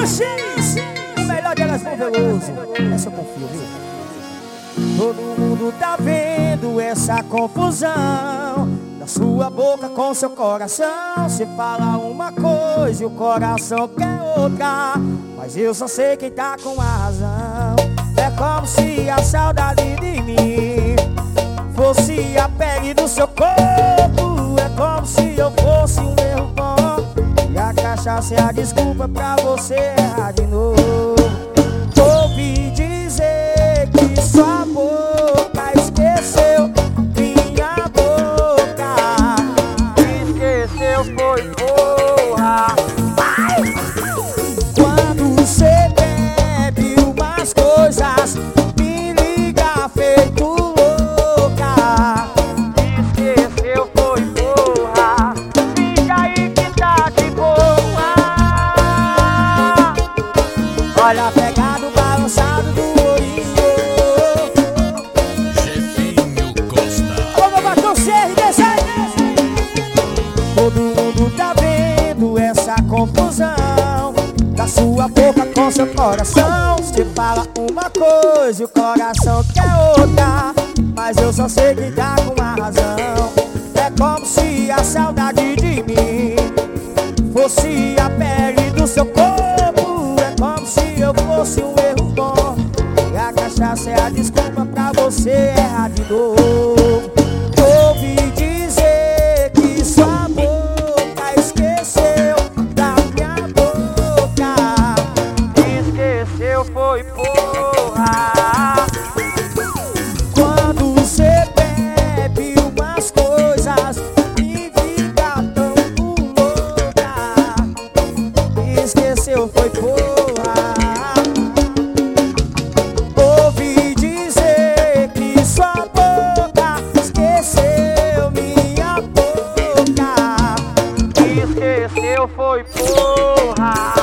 X, o melhor de elas com Veloso. Essa eu confio, viu? Todo mundo tá vendo essa confusão da sua boca com seu coração. Você fala uma coisa e o coração quer outra, mas eu só sei quem tá com a razão. É como se a saudade de mim fosse a pele do seu corpo. É como se eu fosse um erro bom e a cachaça é a desculpa pra você errar de novo. Ouvi dizer que sua boca esqueceu minha boca. Esqueceu foi porra. Quando você bebe umas coisas, me liga feito louca. Esqueceu foi porra. Fica aí que tá de boa. Olha a pegada balançado do Orinho. Jefinho Costa. Vamos bater o CRDC. Todo mundo tá vendo essa confusão da sua boca com seu coração. Você fala uma coisa e o coração quer outra, mas eu só sei quem tá com a razão. É como se a saudade de mim fosse a pele do seu corpo. É como se eu fosse um erro bom e a cachaça é a desculpa pra você errar de novo. Ouvi dizer que sua boca esqueceu da minha boca. Esqueceu foi porra. Quando você bebe umas coisas e fica tão louca. Esqueceu foi porra. Ouvi dizer que sua boca esqueceu minha boca. Esqueceu foi porra.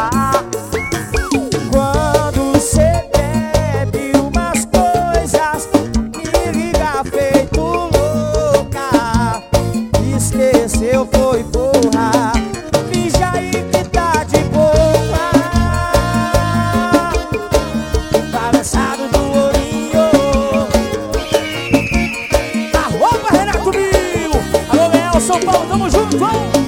Quando você bebe umas coisas, me liga feito louca. Esqueceu foi porra. Finge aí que tá de boa. Balançado do Orinho. Arroba Renato Mil. Alô, Leão, São Paulo, tamo junto.